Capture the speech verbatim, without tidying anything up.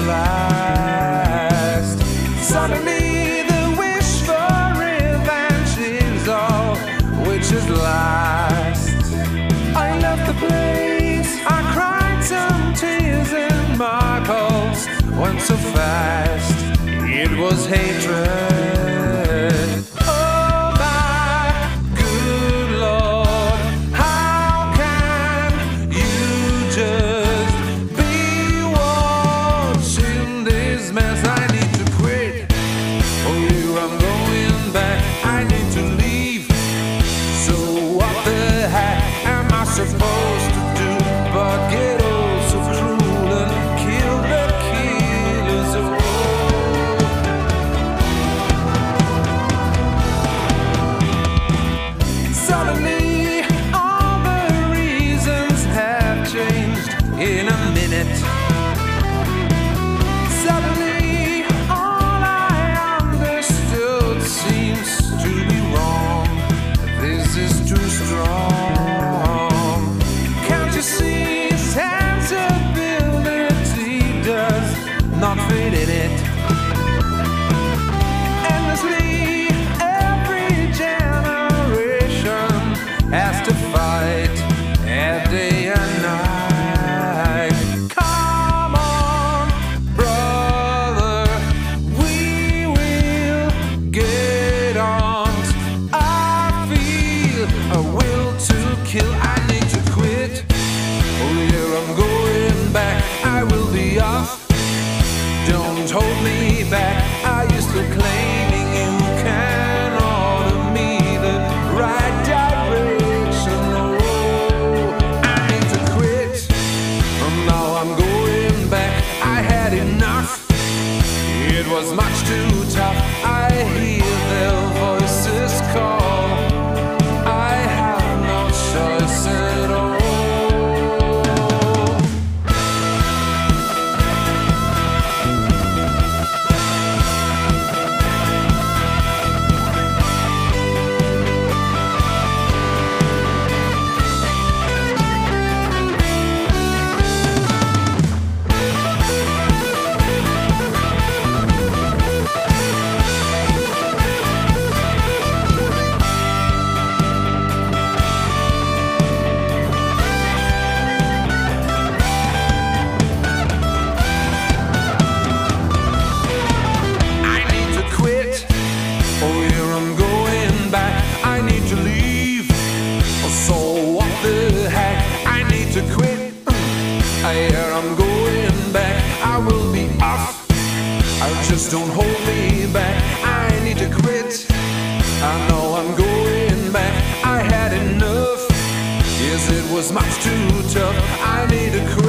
last. Suddenly the wish for revenge is all which is last. I left the place, I cried some tears, and my pulse went so fast. It was hatred. Oh my good Lord, how can you just be watching this mess? I need to quit. Oh, you, I'm going back. I need to leave. So what the heck am I supposed to do but get oh so cruel and kill the killers? Oh. Suddenly, all the reasons have changed in a minute. Suddenly, all I understood seems to be wrong. This is too strong. Can't you see sensibility does not fit in it? Endlessly, every generation has to fight day and night. Come on, brother, we will get on. I feel a will to kill. I need to quit. Oh yeah, I'm going back. I will be off. Don't hold me back. Are you still claiming you can order me the right direction? Oh, I need to quit. Oh, now I'm going back. I had enough. It was much too tough. I hear their voices call. I have no choice at all. To quit. I hear I'm going back. I will be off. I just don't hold me back. I need to quit. I know I'm going back. I had enough. Yes, it was much too tough. I need to quit.